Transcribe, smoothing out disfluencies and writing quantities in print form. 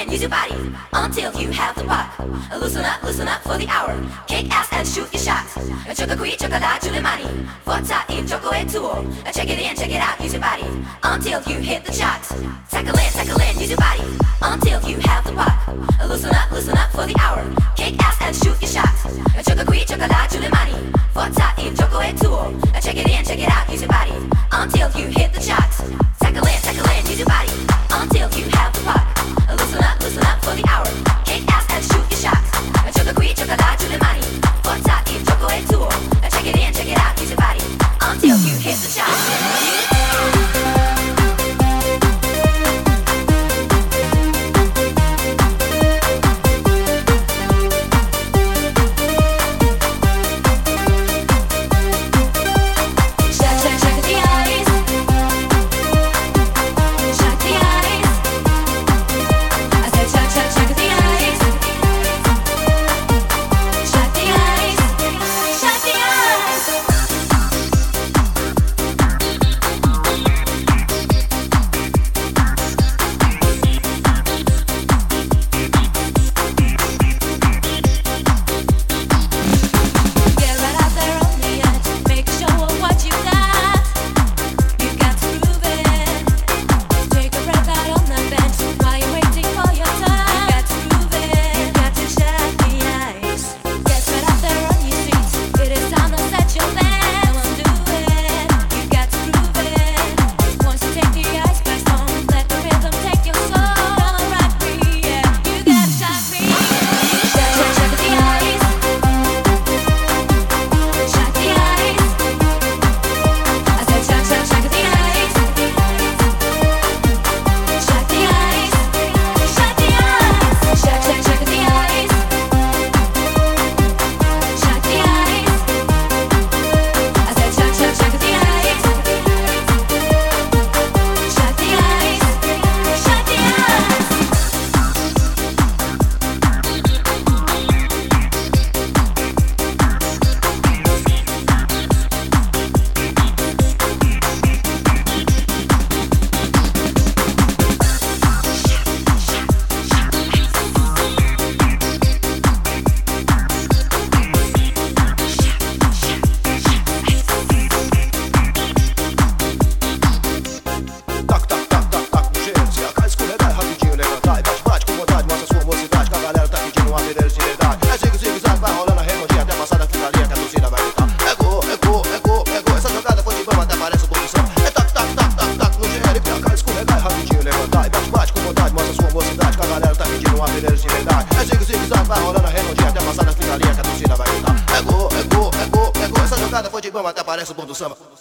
land, use your body until you have the pop. Loosen up for the hour. Kick ass and shoot your shot. Choco qui, chocolate, Giulimani. Forza il gioco è tuo. Check it in, check it out, use your body until you hit the shot. Tackle in, use your body until you have the pop. Loosen up for the hour. Kick ass and shoot your shot. Choco qui, chocolate, Giulimani. Forza il gioco è tuo. Check it in, check it out, use your body until you hit the shot. Tackle in, use your body until you have the pop. Loosen up for the hour. Kick ass and shoot your shot. Choco qui, chocolate, Giulimani. Forza il gioco è tuo. Check it in, check it out, use your body until you hit the shot. Foi de bom, até parece o bom do samba.